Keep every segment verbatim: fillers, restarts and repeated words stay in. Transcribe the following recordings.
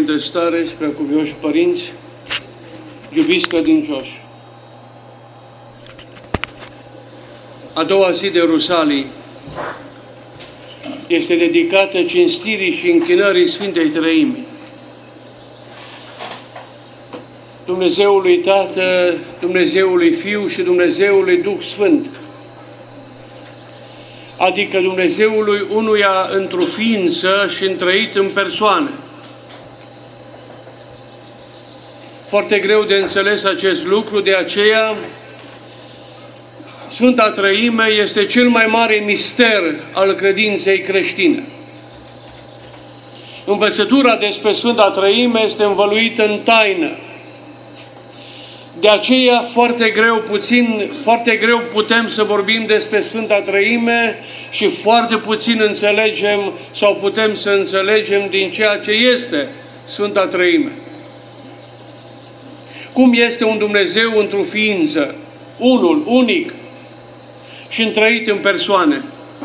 de stare, preacuvioși părinți, iubiți credincioși. A doua zi de Rusalii este dedicată cinstirii și închinării Sfintei Treimi. Dumnezeului Tată, Dumnezeului Fiu și Dumnezeului Duh Sfânt, adică Dumnezeului unuia într-o ființă și întrăit în persoane. Foarte greu de înțeles acest lucru, de aceea Sfânta Trăime este cel mai mare mister al credinței creștine. Învățătura despre Sfânta Trăime este învăluită în taină. De aceea foarte greu, puțin, foarte greu putem să vorbim despre Sfânta Trăime și foarte puțin înțelegem sau putem să înțelegem din ceea ce este Sfânta Trăime. Cum este un Dumnezeu într-o ființă, unul, unic și întrăit în persoane.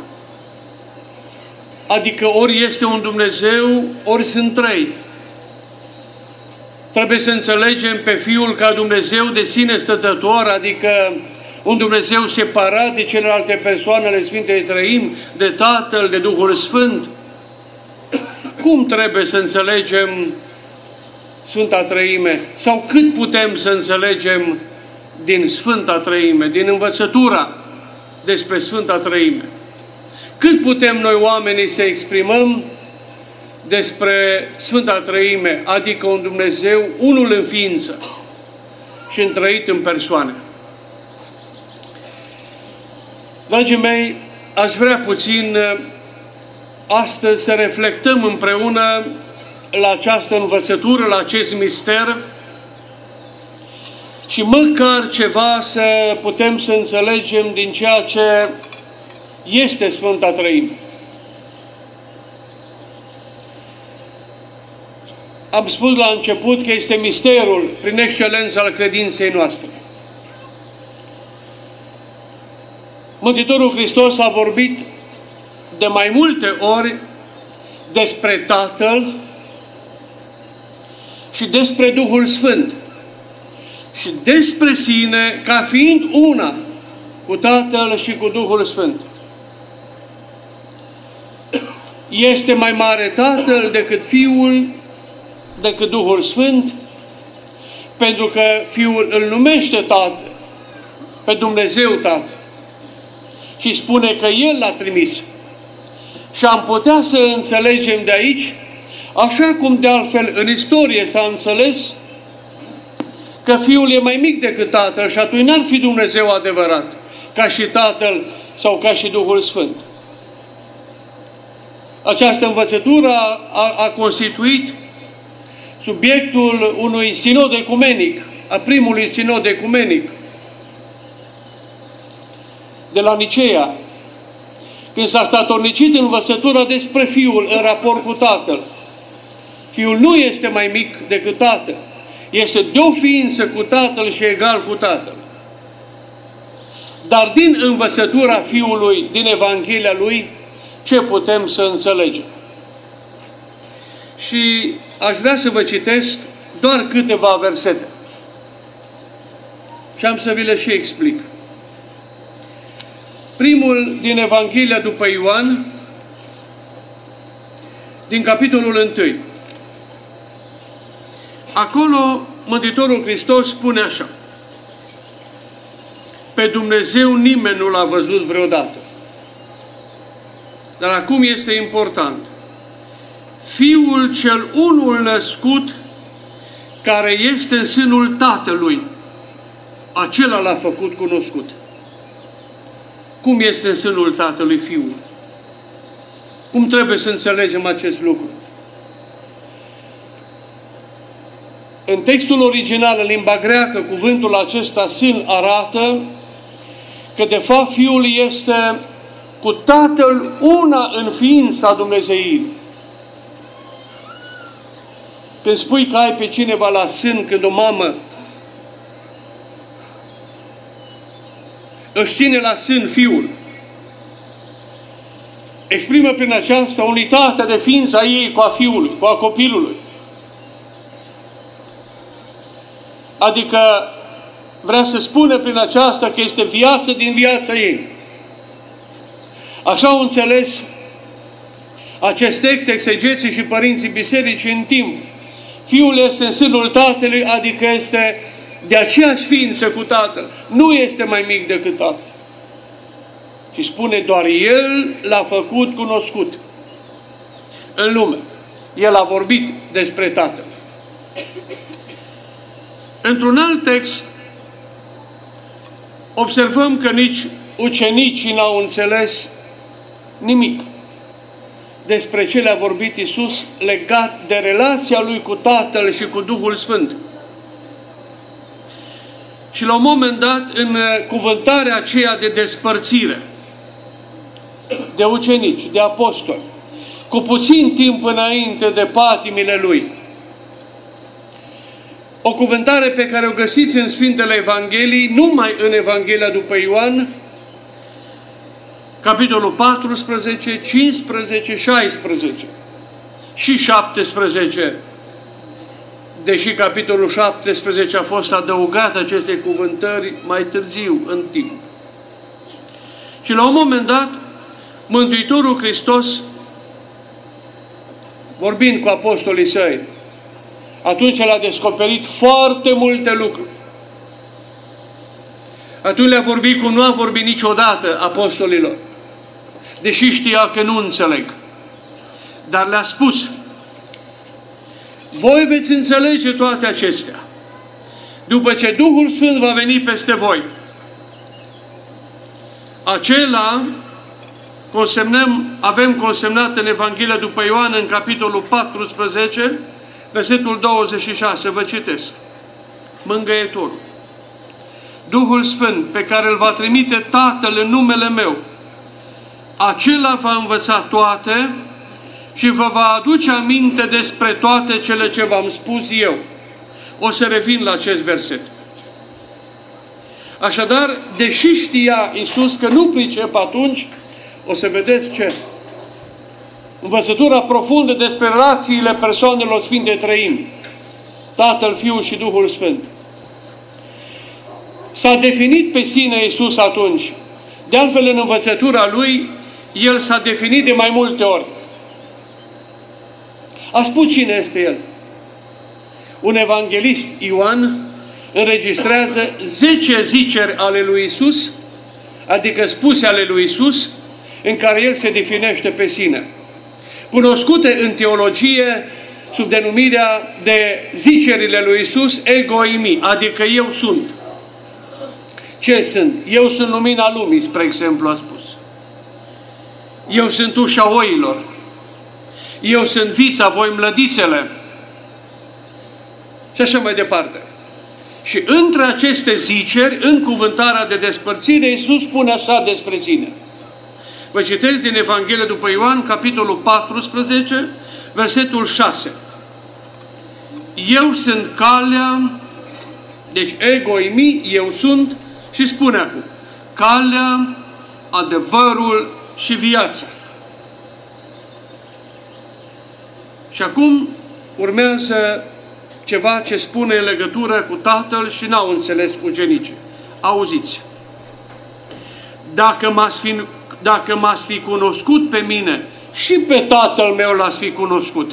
Adică ori este un Dumnezeu, ori sunt trei. Trebuie să înțelegem pe Fiul ca Dumnezeu de sine stătător, adică un Dumnezeu separat de celelalte persoane ale Sfintei Trăimi, de Tatăl, de Duhul Sfânt. Cum trebuie să înțelegem Sfânta Trăime? Sau cât putem să înțelegem din Sfânta Trăime, din învățătura despre Sfânta Trăime? Cât putem noi oamenii să exprimăm despre Sfânta Trăime, adică un Dumnezeu, unul în ființă și întrăit în persoane? Dragii mei, aș vrea puțin astăzi să reflectăm împreună la această învățătură, la acest mister și măcar ceva să putem să înțelegem din ceea ce este Sfânta Trăime. Am spus la început că este misterul prin excelență al credinței noastre. Mântuitorul Hristos a vorbit de mai multe ori despre Tatăl și despre Duhul Sfânt și despre sine ca fiind una cu Tatăl și cu Duhul Sfânt. Este mai mare Tatăl decât Fiul, decât Duhul Sfânt, pentru că Fiul îl numește Tatăl, pe Dumnezeu Tatăl, și spune că El l-a trimis. Și am putea să înțelegem de aici, așa cum de altfel în istorie s-a înțeles, că Fiul e mai mic decât Tatăl și atunci n-ar fi Dumnezeu adevărat, ca și Tatăl sau ca și Duhul Sfânt. Această învățătură a, a constituit subiectul unui sinod ecumenic, a primului sinod ecumenic de la Niceea, când s-a statornicit învățătura despre Fiul în raport cu Tatăl. Fiul nu este mai mic decât Tatăl. Este de o ființă cu Tatăl și egal cu Tatăl. Dar din învățătura Fiului, din Evanghelia Lui, ce putem să înțelegem? Și aș vrea să vă citesc doar câteva versete. Și am să vi le și explic. Primul din Evanghelia după Ioan, din capitolul unu. Acolo Mântuitorul Hristos spune așa: pe Dumnezeu nimeni nu l-a văzut vreodată. Dar acum este important. Fiul cel unul născut, care este în sânul Tatălui, acela l-a făcut cunoscut. Cum este în sânul Tatălui Fiul? Cum trebuie să înțelegem acest lucru? În textul original, în limba greacă, cuvântul acesta, sân, arată că de fapt Fiul este cu Tatăl una în ființa Dumnezeirii. Când spui că ai pe cineva la sân, când o mamă își ține la sân Fiul, exprimă prin aceasta unitatea de ființă a ei cu a Fiului, cu a copilului. Adică vrea să spună prin aceasta că este viață din viața ei. Așa au înțeles acest text exegeții și părinții bisericii în timp. Fiul este în sânul Tatălui, adică este de aceeași ființă cu Tatăl. Nu este mai mic decât Tatăl. Și spune, doar El l-a făcut cunoscut în lume. El a vorbit despre Tatăl. Într-un alt text, observăm că nici ucenicii n-au înțeles nimic despre ce le-a vorbit Iisus legat de relația Lui cu Tatăl și cu Duhul Sfânt. Și la un moment dat, în cuvântarea aceea de despărțire de ucenici, de apostoli, cu puțin timp înainte de patimile Lui, o cuvântare pe care o găsiți în Sfintele Evangheliei, numai în Evanghelia după Ioan, capitolul paisprezece, cincisprezece, șaisprezece și șaptesprezece, deși capitolul șaptesprezece a fost adăugat acestei cuvântări mai târziu, în timp. Și la un moment dat, Mântuitorul Hristos, vorbind cu apostolii săi, atunci l-a descoperit foarte multe lucruri. Atunci le-a vorbit cum nu a vorbit niciodată apostolilor, deși știa că nu înțeleg. Dar le-a spus, voi veți înțelege toate acestea după ce Duhul Sfânt va veni peste voi. Acela consemnăm, avem consemnat în Evanghelia după Ioan, în capitolul paisprezece, versetul douăzeci și șase, vă citesc. Mângâietorul, Duhul Sfânt, pe care îl va trimite Tatăl în numele meu, acela va învăța toate și vă va aduce aminte despre toate cele ce v-am spus eu. O să revin la acest verset. Așadar, deși știa Iisus că nu pricep atunci, o să vedeți ce? Învățătura profundă despre relațiile persoanelor Sfinte Trăimi, Tatăl, Fiul și Duhul Sfânt. S-a definit pe sine Iisus atunci. De altfel, în învățătura Lui, El s-a definit de mai multe ori. A spus cine este El. Un evanghelist, Ioan, înregistrează zece ziceri ale lui Iisus, adică spuse ale lui Iisus, în care El se definește pe sine. Cunoscute în teologie sub denumirea de zicerile lui Iisus, ego eimi, adică eu sunt. Ce sunt? Eu sunt lumina lumii, spre exemplu, a spus. Eu sunt ușa oilor. Eu sunt vița, voi mlădițele. Și așa mai departe. Și între aceste ziceri, în cuvântarea de despărțire, Iisus spune așa despre sine. Vă citesc din Evanghelia după Ioan, capitolul paisprezece, versetul șase. Eu sunt calea, deci ego eimi, eu sunt, și spune acum, calea, adevărul și viața. Și acum urmează ceva ce spune în legătură cu Tatăl și n-au înțeles ucenicii. Auziți, dacă m-ați fi, dacă m-ați fi cunoscut pe mine, și pe Tatăl meu l-ați fi cunoscut.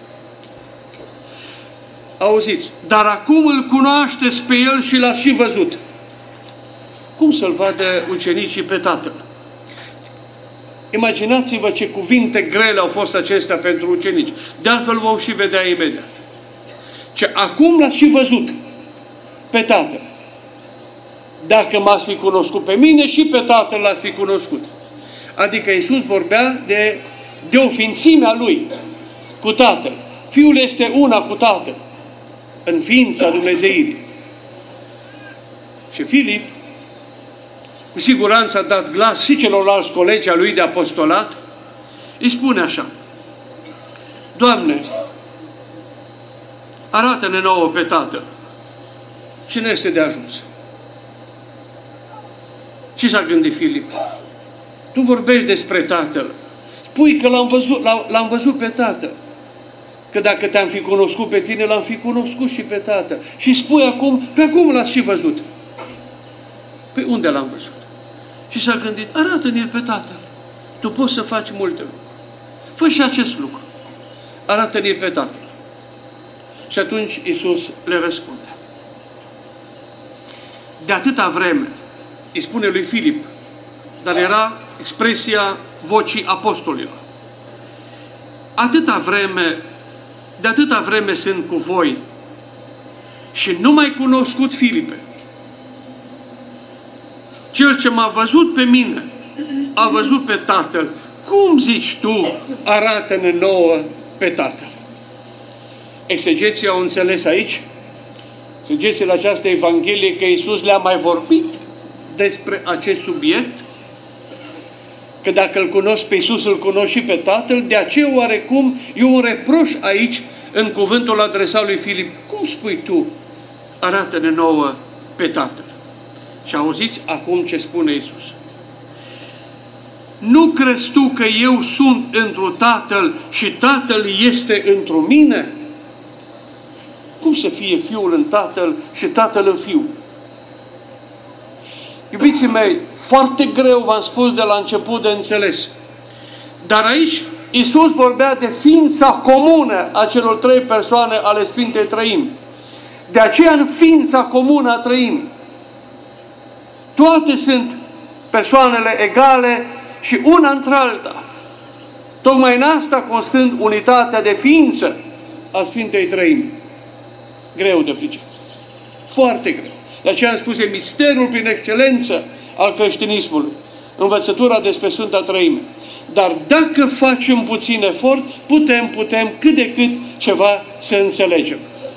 Auziți, dar acum îl cunoașteți pe El și l-ați și văzut. Cum să-L vadă ucenicii pe Tatăl? Imaginați-vă ce cuvinte grele au fost acestea pentru ucenici. De altfel vom și vedea imediat. Ce acum l-ați și văzut pe Tatăl. Dacă m-ați fi cunoscut pe mine, și pe Tatăl l-ați fi cunoscut. Adică Iisus vorbea de, de o ființime a Lui cu Tatăl. Fiul este una cu Tatăl în ființa Dumnezeirii. Și Filip cu siguranță a dat glas și celorlalți colegi a lui de apostolat, îi spune așa: Doamne, arată-ne nouă pe Tatăl și ne este de ajuns. Ce s-a gândit Filip? Tu vorbești despre Tatăl, spui că l-am văzut, l-am văzut pe Tatăl. că dacă te-am fi cunoscut pe tine, l-am fi cunoscut și pe Tatăl. Și spui acum, pe acum l-ați și văzut. Păi unde l-am văzut? Și s-a gândit, arată-ne-l pe Tatăl. Tu poți să faci multe lucruri. Fă și acest lucru. Arată-ne-l pe Tatăl. Și atunci Iisus le răspunde. De atâta vreme, îi spune lui Filip, dar era expresia vocii apostolilor. Atâta vreme, de atâta vreme sunt cu voi și nu m-ai cunoscut, Filipe. Cel ce m-a văzut pe mine, a văzut pe Tatăl. Cum zici tu, arată-ne nouă pe Tatăl? Exegeții au înțeles aici, exegeții la această Evanghelie, că Iisus le-a mai vorbit despre acest subiect, că dacă îl cunosc pe Iisus, îl cunosc și pe Tatăl, de aceea oarecum e un reproș aici în cuvântul adresat lui Filip. Cum spui tu, arată-ne nouă pe Tatăl? Și auziți acum ce spune Iisus. Nu crezi tu că eu sunt întru Tatăl și Tatăl este întru mine? Cum să fie Fiul în Tatăl și Tatăl în Fiul? Iubiții mei, foarte greu v-am spus de la început de înțeles. Dar aici Iisus vorbea de ființa comună a celor trei persoane ale Sfintei Trăimi. De aceea în ființa comună a Trăimii. Toate sunt persoanele egale și una între alta. Tocmai în asta constând unitatea de ființă a Sfintei Trăimi. Greu de pricep. Foarte greu. De aceea am spus, e misterul prin excelență al creștinismului. Învățătura despre Sfânta Trăime. Dar dacă facem puțin efort, putem, putem cât de cât ceva să înțelegem.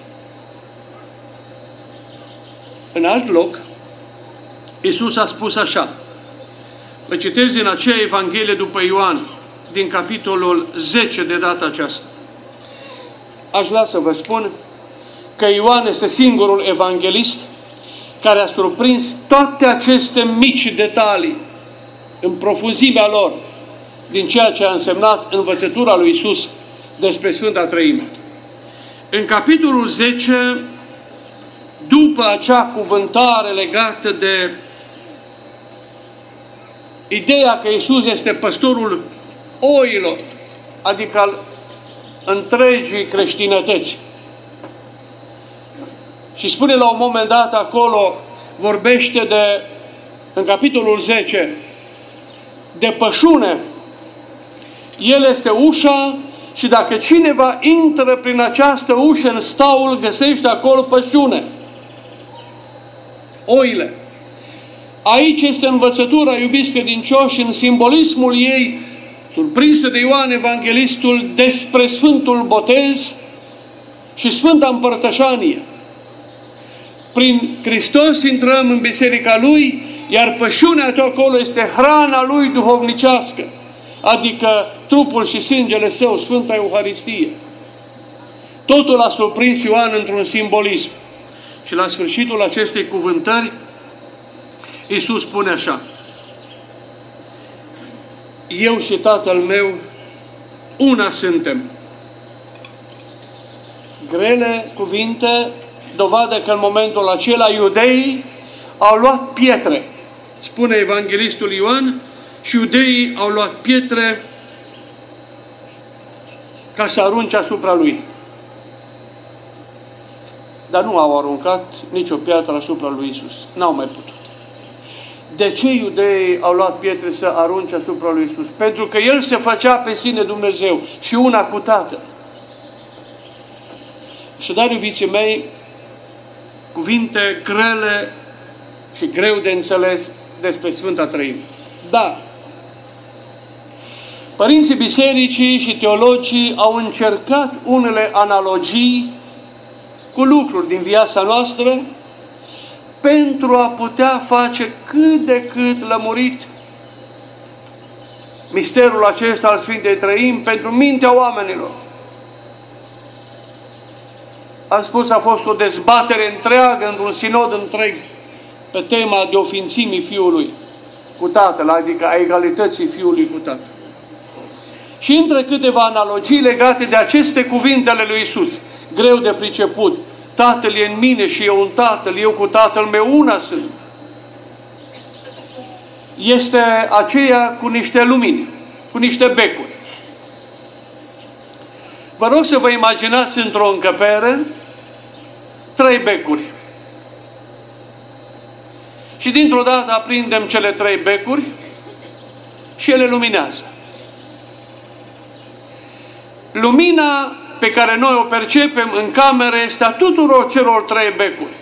În alt loc, Iisus a spus așa. Vă citesc din aceea Evanghelie după Ioan, din capitolul zece de data aceasta. Aș vrea să vă spun că Ioan este singurul evanghelist care a surprins toate aceste mici detalii în profunzimea lor din ceea ce a însemnat învățătura lui Iisus despre Sfânta Trăime. În capitolul zece, după acea cuvântare legată de ideea că Iisus este păstorul oilor, adică al întregii creștinătăți. Și spune la un moment dat acolo, vorbește de, în capitolul zece, de pășune. El este ușa și dacă cineva intră prin această ușă în staul, găsește acolo pășune. Oile. Aici este învățătura, iubiți credincioși, în simbolismul ei, surprinsă de Ioan Evanghelistul, despre Sfântul Botez și Sfânta Împărtășanie. Prin Hristos intrăm în biserica Lui, iar pășunea de acolo este hrana Lui duhovnicească, adică trupul și sângele Său, Sfânta Euharistie. Totul a surprins Ioan într-un simbolism. Și la sfârșitul acestei cuvântări, Iisus spune așa: eu și Tatăl meu, una suntem. Grele cuvinte, dovadă că în momentul acela iudeii au luat pietre. Spune Evanghelistul Ioan, și iudeii au luat pietre ca să arunce asupra lui. Dar nu au aruncat nicio piatră asupra lui Iisus. N-au mai putut. De ce iudeii au luat pietre să arunce asupra lui Iisus? Pentru că El se făcea pe sine Dumnezeu și una cu Tatăl. Și dar, iubiții mei, cuvinte grele și greu de înțeles despre Sfânta Trăime. Da, părinții bisericii și teologii au încercat unele analogii cu lucruri din viața noastră pentru a putea face cât de cât lămurit misterul acesta al Sfintei Trăimi pentru mintea oamenilor. Am spus, a fost o dezbatere întreagă, într-un sinod întreg, pe tema de ofințimii Fiului cu Tatăl, adică a egalității Fiului cu Tatăl. Și între câteva analogii legate de aceste cuvinte ale lui Iisus, greu de priceput, Tatăl e în mine și eu în Tatăl, eu cu Tatăl meu una sunt. Este aceea cu niște lumini, cu niște becuri. Vă rog să vă imaginați într-o încăpere trei becuri. Și dintr-o dată aprindem cele trei becuri și ele luminează. Lumina pe care noi o percepem în cameră este a tuturor celor trei becuri.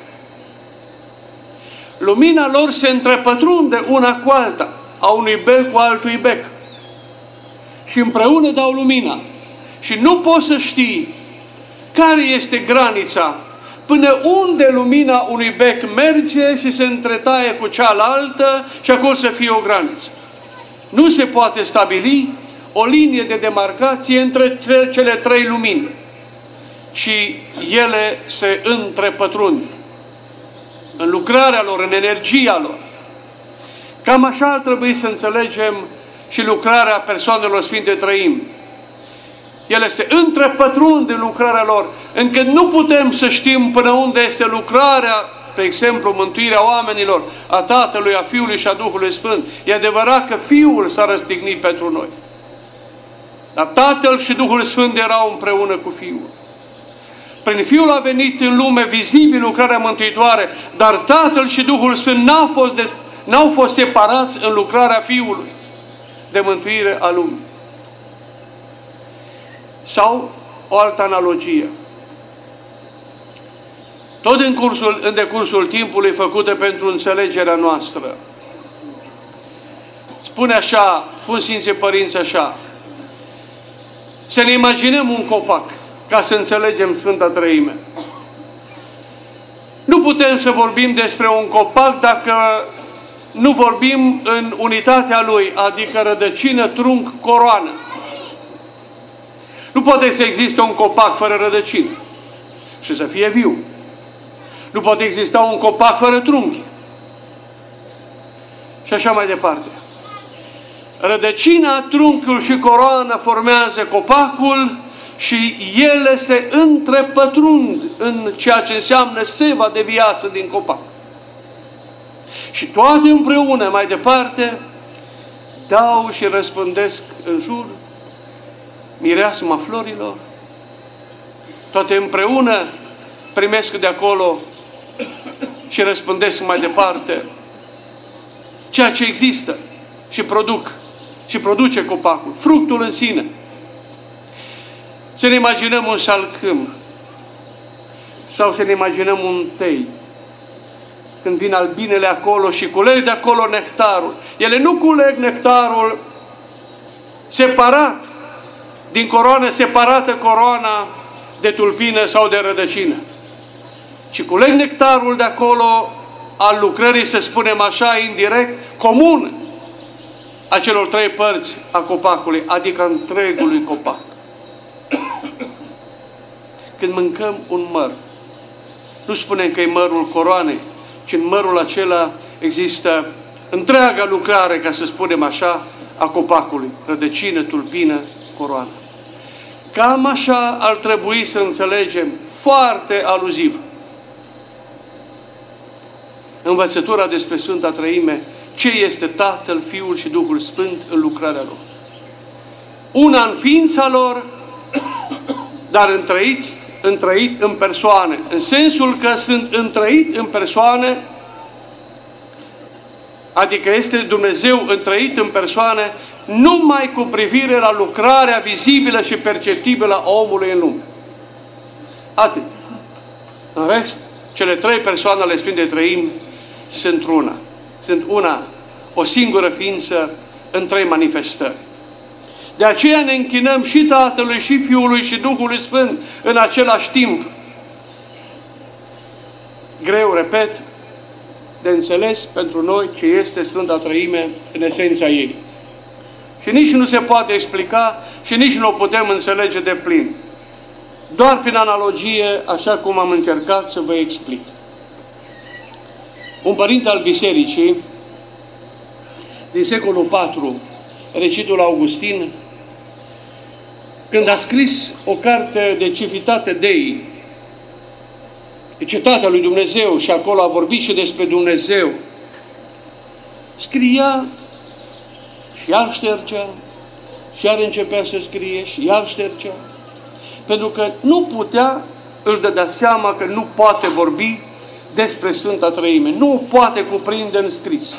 Lumina lor se întrepătrunde una cu alta, a unui bec cu altui bec. Și împreună dau lumina. Și nu poți să știi care este granița până unde lumina unui bec merge și se întretaie cu cealaltă și acolo să fie o graniță. Nu se poate stabili o linie de demarcație între cele trei lumini. Și ele se întrepătrund în lucrarea lor, în energia lor. Cam așa ar trebui să înțelegem și lucrarea persoanelor Sfinte Trăimi. Ele se întrepătrund în lucrarea lor, încât nu putem să știm până unde este lucrarea, de exemplu, mântuirea oamenilor, a Tatălui, a Fiului și a Duhului Sfânt. E adevărat că Fiul s-a răstignit pentru noi. Dar Tatăl și Duhul Sfânt erau împreună cu Fiul. Prin Fiul a venit în lume vizibil lucrarea mântuitoare, dar Tatăl și Duhul Sfânt n-au fost, de, n-au fost separați în lucrarea Fiului de mântuire a lumii. Sau o altă analogie. Tot în, cursul, în decursul timpului făcută pentru înțelegerea noastră. Spune așa, spun Sfinții Părinți așa, să ne imaginăm un copac, ca să înțelegem Sfânta Treime. Nu putem să vorbim despre un copac dacă nu vorbim în unitatea lui, adică rădăcină, trunchi, coroană. Nu poate să existe un copac fără rădăcină și să fie viu. Nu poate exista un copac fără trunchi. Și așa mai departe. Rădăcina, trunchiul și coroana formează copacul și ele se întrepătrund în ceea ce înseamnă seva de viață din copac. Și toate împreună, mai departe, dau și răspândesc în jur mireasma florilor. Toate împreună primesc de acolo și răspândesc mai departe ceea ce există și produc și produce copacul, fructul în sine. Să ne imaginăm un salcâm sau să ne imaginăm un tei. Când vin albinele acolo și culeg de acolo nectarul. Ele nu culeg nectarul separat, din coroană separată coroana de tulpină sau de rădăcină. Și culeg nectarul de acolo al lucrării, să spunem așa, indirect, comun a celor trei părți a copacului, adică întregului copac. Când mâncăm un măr, nu spunem că e mărul coroanei, ci în mărul acela există întreaga lucrare, ca să spunem așa, a copacului, rădăcină, tulpină, coroană. Cam așa ar trebui să înțelegem, foarte aluziv, învățătura despre Sfânta Treime, ce este Tatăl, Fiul și Duhul Sfânt în lucrarea lor. Una în ființa lor, dar întrăit, întrăit în persoane, în sensul că sunt întrăit în persoane, adică este Dumnezeu întrăit în persoane, numai cu privire la lucrarea vizibilă și perceptibilă a omului în lume. Atât. În rest, cele trei persoane ale Sfintei Treimi sunt una. Sunt una, o singură ființă în trei manifestări. De aceea ne închinăm și Tatălui, și Fiului, și Duhului Sfânt în același timp. Greu, repet, de înțeles pentru noi ce este Sfânta Treime în esența ei. Și nici nu se poate explica și nici nu o putem înțelege de plin. Doar prin analogie, așa cum am încercat să vă explic. Un părinte al Bisericii, din secolul patru, Recitul Augustin, când a scris o carte de Civitate Dei, de Cetatea lui Dumnezeu, și acolo a vorbit și despre Dumnezeu, scria și iar ștergea, și iar începea să scrie și iar ștergea, pentru că nu putea, își dădea seama că nu poate vorbi despre Sfânta Trăime, nu o poate cuprinde în scris.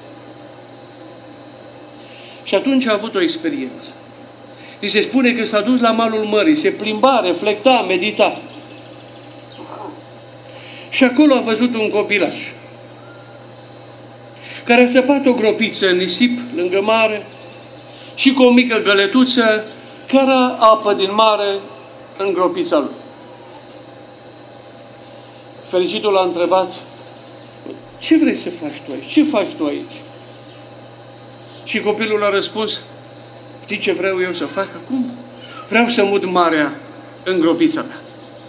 Și atunci a avut o experiență. Ni se spune că s-a dus la malul mării, se plimba, reflecta, medita. Și acolo a văzut un copilaj care a săpat o gropiță în nisip, lângă mare, și cu o mică găletuță care a apă din mare în gropița lui. Fericitul l-a întrebat: ce vrei să faci tu aici? Ce faci tu aici? Și copilul a răspuns: știi ce vreau eu să fac acum? Vreau să mut marea în gropița mea.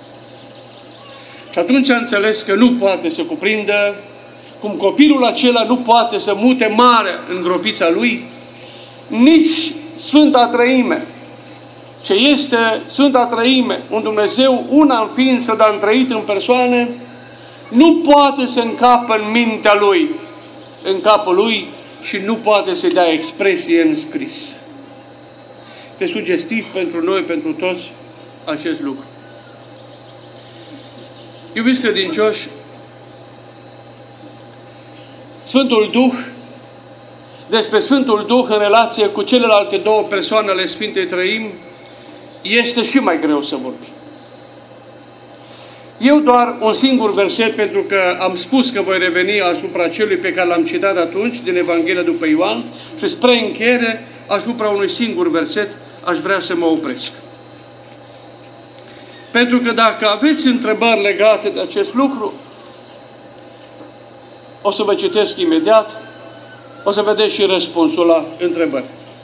Și atunci a înțeles că nu poate să cuprindă, cum copilul acela nu poate să mute marea în gropița lui, nici Sfânta Trăime, ce este Sfânta Trăime, un Dumnezeu una în ființă, dar întrăit în persoane, nu poate să încapă în mintea lui, în capul lui, și nu poate să dea expresie în scris. Este sugestiv pentru noi, pentru toți, acest lucru. Iubiți credincioși, Sfântul Duh, despre Sfântul Duh în relație cu celelalte două persoane ale Sfintei Trăimi, este și mai greu să vorbim. Eu doar un singur verset, pentru că am spus că voi reveni asupra celui pe care l-am citat atunci, din Evanghelia după Ioan, și spre încheiere, asupra unui singur verset, aș vrea să mă opresc. Pentru că dacă aveți întrebări legate de acest lucru, o să vă citesc imediat, o să vedeți și răspunsul la întrebări.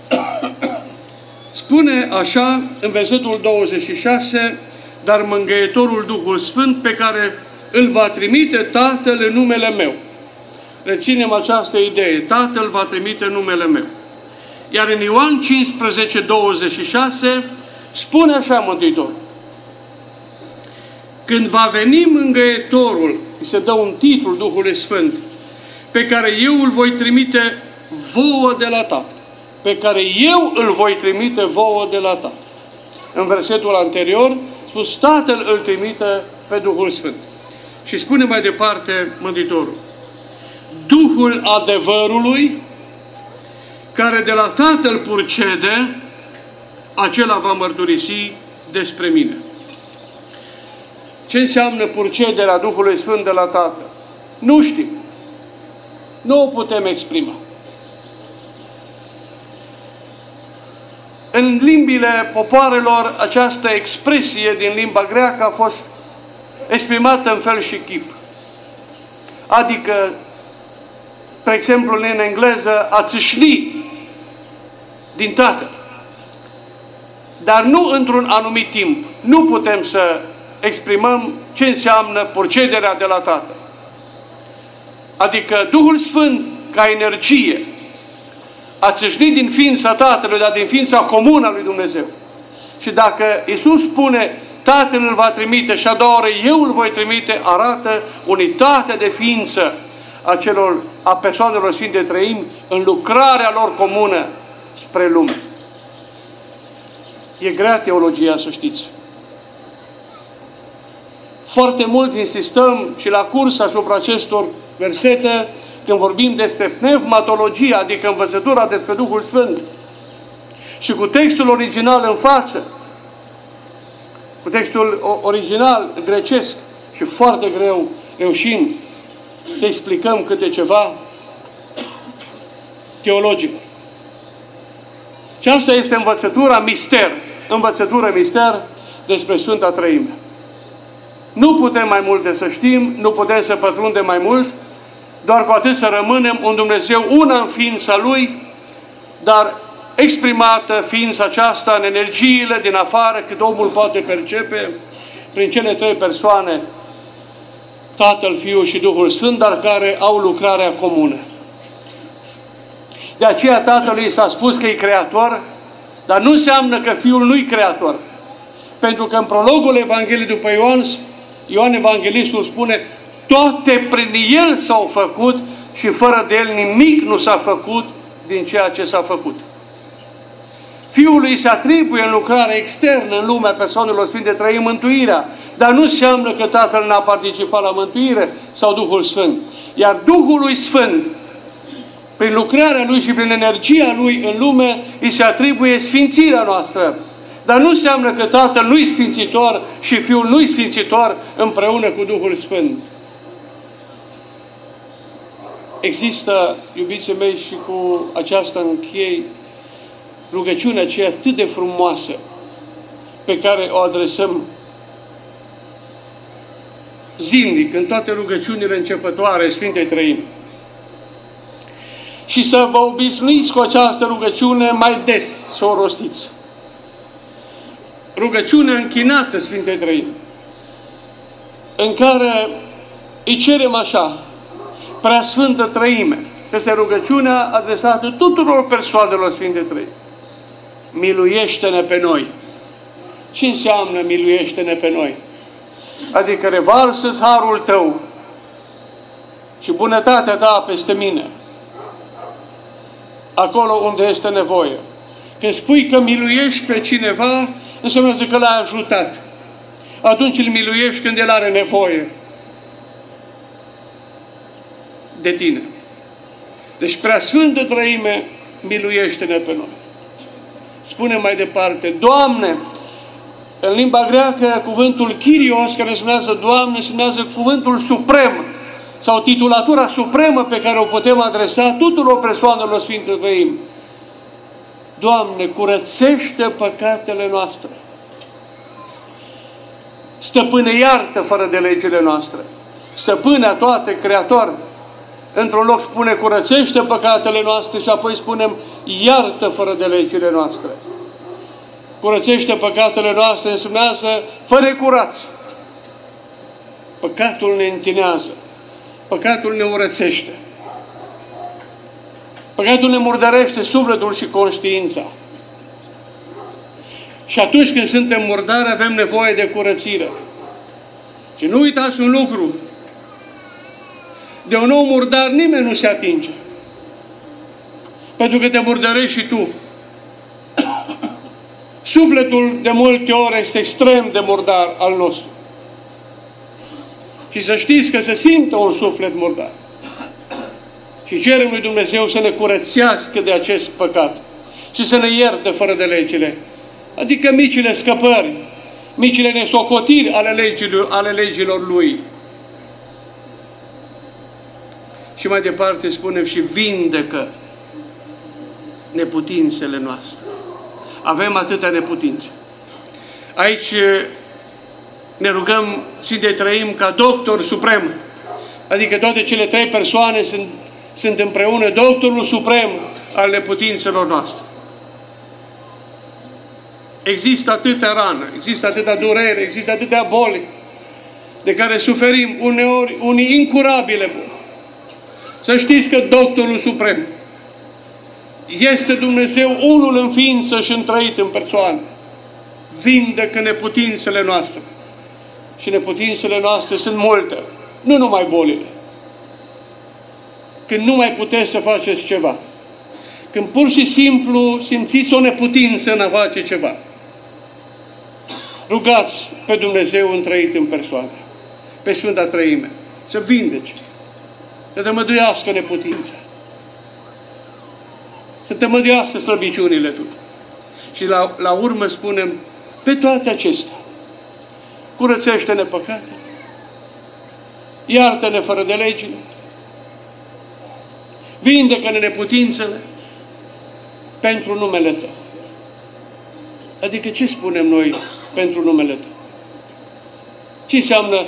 Spune așa, în versetul douăzeci și șase, dar Mângâietorul Duhul Sfânt, pe care îl va trimite Tatăl în numele meu. Reținem această idee, Tatăl va trimite în numele meu. Iar în Ioan cincisprezece, douăzeci și șase, spune așa Mântuitorul: când va veni Mângâietorul, îi se dă un titlu Duhului Sfânt, pe care eu îl voi trimite vouă de la Tatăl. Pe care eu îl voi trimite vouă de la Tatăl. În versetul anterior, spus, Tatăl îl trimite pe Duhul Sfânt. Și spune mai departe Mântuitorul: Duhul adevărului, care de la Tatăl purcede, acela va mărturisi despre mine. Ce înseamnă purcederea Duhului Sfânt de la Tatăl? Nu știm. Nu o putem exprima. În limbile popoarelor, această expresie din limba greacă a fost exprimată în fel și chip. Adică, spre exemplu, în engleză, a țâșni din Tatăl. Dar nu într-un anumit timp. Nu putem să exprimăm ce înseamnă purcederea de la Tatăl. Adică Duhul Sfânt, ca energie, a țâșnit din ființa Tatălui, dar din ființa comună a lui Dumnezeu. Și dacă Iisus spune, Tatăl îl va trimite și a doua oră eu îl voi trimite, arată unitatea de ființă a, celor, a persoanelor Sfinte Trăimi în lucrarea lor comună spre lume. E grea teologia, să știți. Foarte mult insistăm și la curs asupra acestor versete când vorbim despre pneumatologie, adică învățătura despre Duhul Sfânt. Și cu textul original în față, cu textul original grecesc, și foarte greu reușim să explicăm câte ceva teologic. Și asta este învățătura mister, învățătură mister despre Sfânta Trăime. Nu putem mai multe să știm, nu putem să pătrundem mai mult, doar cu atât să rămânem un Dumnezeu una în ființa Lui, dar exprimată ființa aceasta în energiile din afară, cât omul poate percepe, prin cele trei persoane, Tatăl, Fiul și Duhul Sfânt, dar care au lucrarea comună. De aceea Tatălui s-a spus că e Creator, Dar nu înseamnă că Fiul nu-i creator. Pentru că în prologul Evangheliei după Ioan, Ioan Evanghelistul spune: toate prin El s-au făcut și fără de El nimic nu s-a făcut din ceea ce s-a făcut. Fiului se atribuie în lucrarea externă în lumea persoanelor Sfinte Trăim mântuirea, dar nu înseamnă că Tatăl n-a participat la mântuire sau Duhul Sfânt. Iar Duhului Sfânt, prin lucrarea Lui și prin energia Lui în lume, îi se atribuie sfințirea noastră. Dar nu înseamnă că Tatăl nu-i sfințitor și Fiul nu-i sfințitor împreună cu Duhul Sfânt. Există, iubiții mei, și cu aceasta închei, rugăciunea aceea atât de frumoasă pe care o adresăm zilnic în toate rugăciunile începătoare Sfintei Trăimi. Și să vă obișnuiți cu această rugăciune mai des, să o rostiți. Rugăciunea închinată Sfintei Trăimi, în care îi cerem așa: Preasfântă Trăime, că este rugăciunea adresată tuturor persoanelor Sfintei Trăimi. Miluiește-ne pe noi. Ce înseamnă miluiește-ne pe noi? Adică revarsă-ți harul Tău și bunătatea Ta peste mine, acolo unde este nevoie. Când spui că miluiești pe cineva, înseamnă că l-ai ajutat. Atunci îl miluiești când el are nevoie de tine. Deci, Preasfântă Trăime, miluiește-ne pe noi. Spune mai departe: Doamne, în limba greacă, cuvântul Kyrios, care însemnează Doamne, însemnează cuvântul suprem, sau titulatura supremă pe care o putem adresa tuturor persoanelor Sfinte Trăimi. Doamne, curățește păcatele noastre. Stăpâne, iartă fără de legile noastre. Stăpâne a toate, Creator. Într-un loc spune curățește păcatele noastre și apoi spunem iartă fără de legile noastre. Curățește păcatele noastre însemnează fă-ne curați. Păcatul ne întinează. Păcatul ne urățește. Păcatul ne murdărește sufletul și conștiința. Și atunci când suntem murdari, avem nevoie de curățire. Și nu uitați un lucru: de un om murdar nimeni nu se atinge. Pentru că te murdărești și tu. Sufletul de multe ori este extrem de murdar al nostru. Și să știți că se simte un suflet murdar. Și cerem lui Dumnezeu să ne curățească de acest păcat și să ne ierte fără de legile. Adică micile scăpări, micile nesocotiri ale legilor, ale legilor Lui. Și mai departe spunem și vindecă neputințele noastre. Avem atâtea neputințe. Aici ne rugăm Sfinte Trăim ca doctor suprem. Adică toate cele trei persoane sunt, sunt împreună doctorul suprem al neputințelor noastre. Există atâtea rană, există atâtea durere, există atâtea boli de care suferim uneori, unii incurabile boli. Să știți că doctorul suprem este Dumnezeu unul în ființă și întrăit în persoană. Vindecă neputințele noastre. Și neputințele noastre sunt multe. Nu numai bolile. Când nu mai puteți să faceți ceva. Când pur și simplu simțiți o neputință în a face ceva. Rugați pe Dumnezeu întrăit în persoană. Pe Sfânta Trăime. Să vindece. Să tămăduiască neputința. Să tămăduiască slăbiciunile tu. Și la, la urmă spunem, pe toate acestea, curățește-ne păcate, iartă-ne fără de legile, vindecă-ne neputințele pentru numele Tău. Adică ce spunem noi pentru numele Tău? Ce înseamnă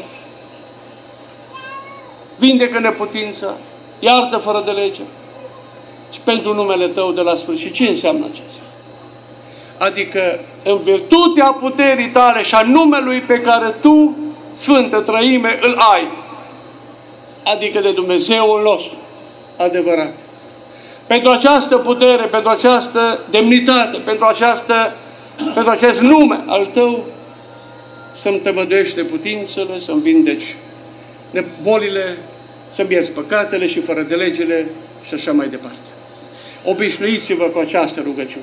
vindecă neputința, iartă fără de lege și pentru numele Tău de la sfârșit? Ce înseamnă acesta? Adică în virtutea puterii Tale și a numelui pe care Tu, Sfântă Trăime, îl ai. Adică de Dumnezeul nostru adevărat. pentru această putere, pentru această demnitate, pentru, această, pentru acest nume al Tău, să-mi tămăduiești neputințele, să-mi vindeci bolile, să-mi ierți păcatele și fără de legile și așa mai departe. Obișnuiți-vă cu această rugăciune.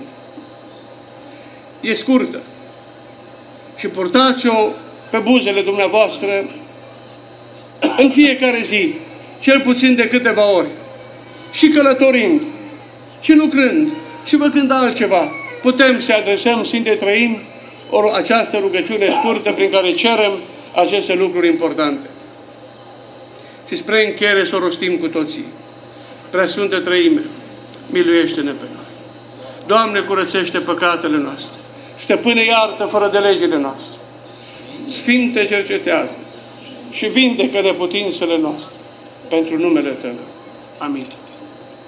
E scurtă și purtați-o pe buzele dumneavoastră în fiecare zi, cel puțin de câteva ori, și călătorind, și lucrând, și făcând altceva. Putem să adresăm Sfinte Trăim o, această rugăciune scurtă prin care cerem aceste lucruri importante. Și spre încheiere să o rostim cu toții. Preasfântă Trăime, miluiește-ne pe noi. Doamne, curățește păcatele noastre. Stăpâne, iartă fără de legile noastre. Sfinte, cercetează și vindecă neputințele noastre pentru numele Tău. Amin.